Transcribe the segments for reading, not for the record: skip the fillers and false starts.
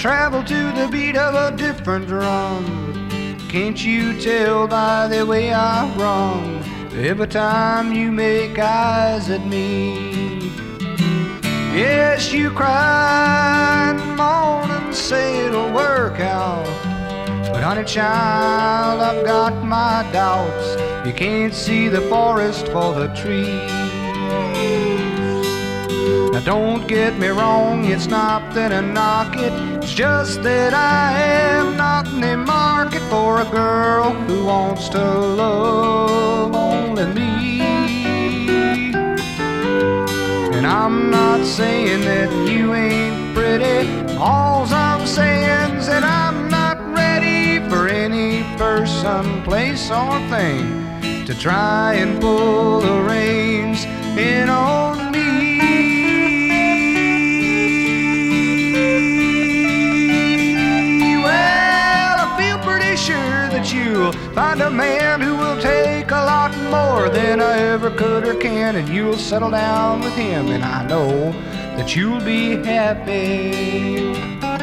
travel to the beat of a different drum. Can't you tell by the way I run every time you make eyes at me? Yes, you cry in the morning, say it'll work out. But honey child, I've got my doubts. You can't see the forest for the trees. Now don't get me wrong, it's not that I knock it. It's just that I am not in the market for a girl who wants to love only me. And I'm not saying that you ain't pretty. All I'm saying is that I'm not ready for any person, place, or thing to try and pull the reins in on me. Sure that you'll find a man who will take a lot more than I ever could or can, and you'll settle down with him, and I know that you'll be happy.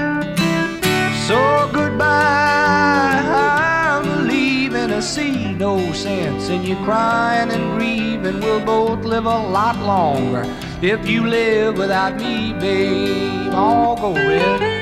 So goodbye, I'm leaving. I see no sense in you crying and grieving. We'll both live a lot longer if you live without me, babe. I'll go red.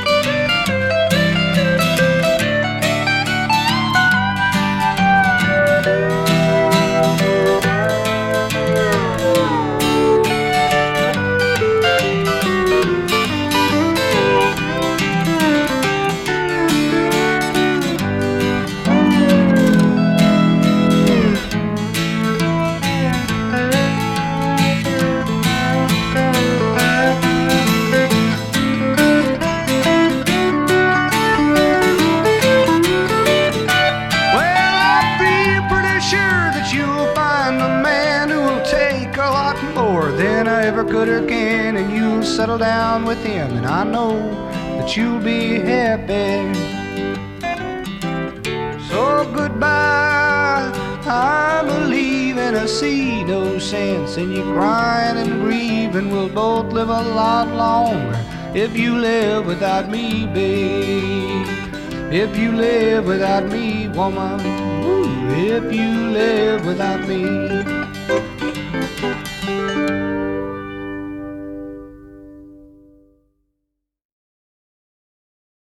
Than I ever could or can, and you'll settle down with him, and I know that you'll be happy. So goodbye, I'm a-leaving. I see no sense in you crying and grieving. We'll both live a lot longer if you live without me, babe. If you live without me, woman. Ooh, if you live without me.